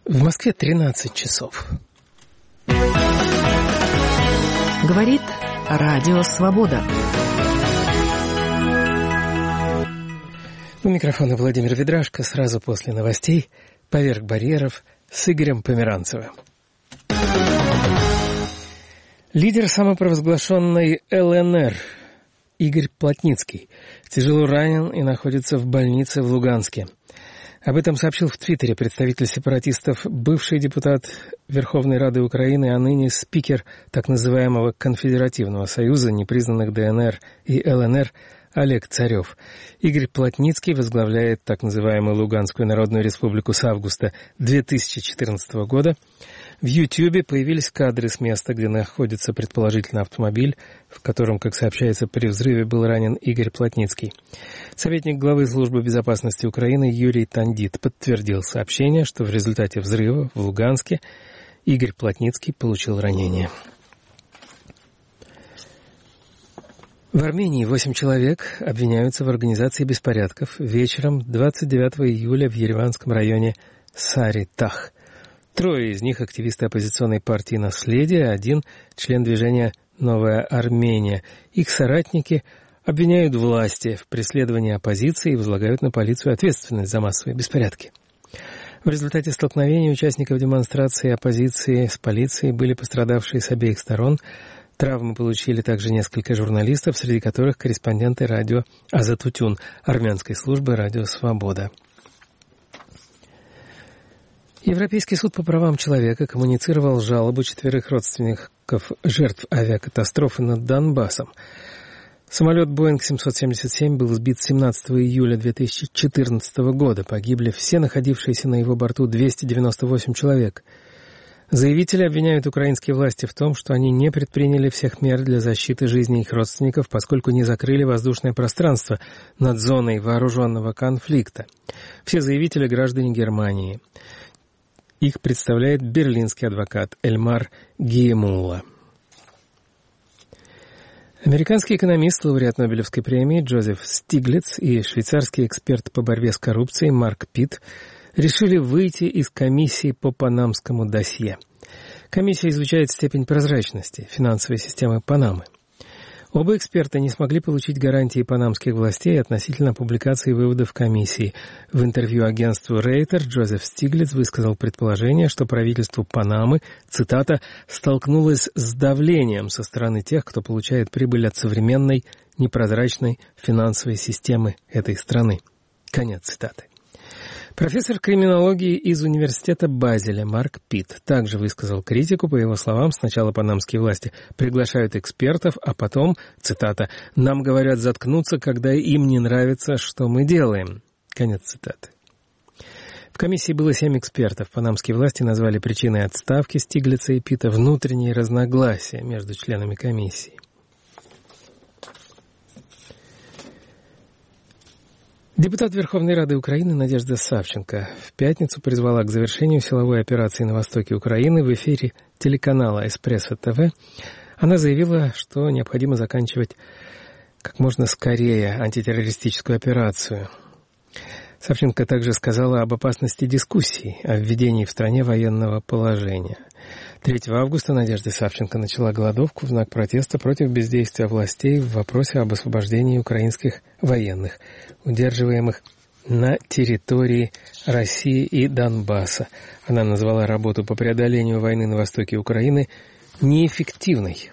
В Москве 13 часов. Говорит Радио Свобода. У микрофона Владимир Ведрашко. Сразу после новостей «Поверх барьеров» с Игорем Померанцевым. Лидер самопровозглашенной ЛНР Игорь Плотницкий тяжело ранен и находится в больнице в Луганске. Об этом сообщил в Твиттере представитель сепаратистов, бывший депутат Верховной Рады Украины, а ныне спикер так называемого Конфедеративного союза непризнанных ДНР и ЛНР Олег Царев. Игорь Плотницкий возглавляет так называемую Луганскую Народную Республику с августа 2014 года. В Ютьюбе появились кадры с места, где находится предположительно автомобиль, в котором, как сообщается, при взрыве был ранен Игорь Плотницкий. Советник главы Службы безопасности Украины Юрий Тандит подтвердил сообщение, что в результате взрыва в Луганске Игорь Плотницкий получил ранение. В Армении 8 человек обвиняются в организации беспорядков вечером 29 июля в ереванском районе Сари-Тах. 3 из них — активисты оппозиционной партии «Наследие», 1 — член движения «Новая Армения». Их соратники обвиняют власти в преследовании оппозиции и возлагают на полицию ответственность за массовые беспорядки. В результате столкновения участников демонстрации оппозиции с полицией были пострадавшие с обеих сторон. Травмы получили также несколько журналистов, среди которых корреспонденты радио «Азатутюн» армянской службы «Радио Свобода». Европейский суд по правам человека коммуницировал жалобу 4 родственников жертв авиакатастрофы над Донбассом. Самолет Boeing 777 был сбит 17 июля 2014 года. Погибли все находившиеся на его борту 298 человек. Заявители обвиняют украинские власти в том, что они не предприняли всех мер для защиты жизни их родственников, поскольку не закрыли воздушное пространство над зоной вооруженного конфликта. Все заявители — граждане Германии. Их представляет берлинский адвокат Эльмар Гиемулла. Американский экономист, лауреат Нобелевской премии Джозеф Стиглиц и швейцарский эксперт по борьбе с коррупцией Марк Питт решили выйти из комиссии по панамскому досье. Комиссия изучает степень прозрачности финансовой системы Панамы. Оба эксперта не смогли получить гарантии панамских властей относительно публикации выводов комиссии. В интервью агентству Рейтер Джозеф Стиглиц высказал предположение, что правительство Панамы, цитата, «столкнулось с давлением со стороны тех, кто получает прибыль от современной, непрозрачной финансовой системы этой страны». Конец цитаты. Профессор криминологии из университета Базеля Марк Питт также высказал критику. По его словам, сначала панамские власти приглашают экспертов, а потом, цитата, «нам говорят заткнуться, когда им не нравится, что мы делаем». Конец цитаты. В комиссии было 7 экспертов. Панамские власти назвали причиной отставки Стиглица и Питта внутренние разногласия между членами комиссии. Депутат Верховной Рады Украины Надежда Савченко в пятницу призвала к завершению силовой операции на востоке Украины. В эфире телеканала «Эспрессо ТВ» она заявила, что необходимо заканчивать как можно скорее антитеррористическую операцию. Савченко также сказала об опасности дискуссий о введении в стране военного положения. 3 августа Надежда Савченко начала голодовку в знак протеста против бездействия властей в вопросе об освобождении украинских военных, удерживаемых на территории России и Донбасса. Она назвала работу по преодолению войны на востоке Украины неэффективной.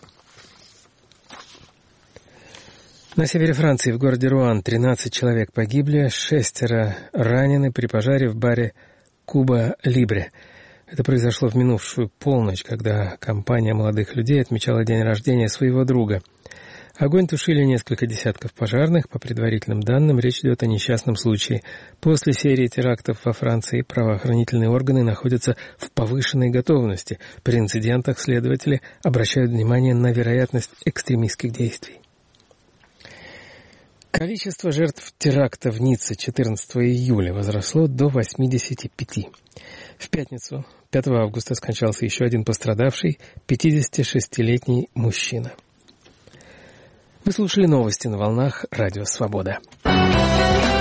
На севере Франции, в городе Руан, 13 человек погибли, 6 ранены при пожаре в баре «Куба Либре». Это произошло в минувшую полночь, когда компания молодых людей отмечала день рождения своего друга. Огонь тушили несколько десятков пожарных. По предварительным данным, речь идет о несчастном случае. После серии терактов во Франции правоохранительные органы находятся в повышенной готовности. При инцидентах следователи обращают внимание на вероятность экстремистских действий. Количество жертв теракта в Ницце 14 июля возросло до 85. В пятницу, 5 августа, скончался еще один пострадавший, 56-летний мужчина. Вы слушали новости на волнах Радио Свобода.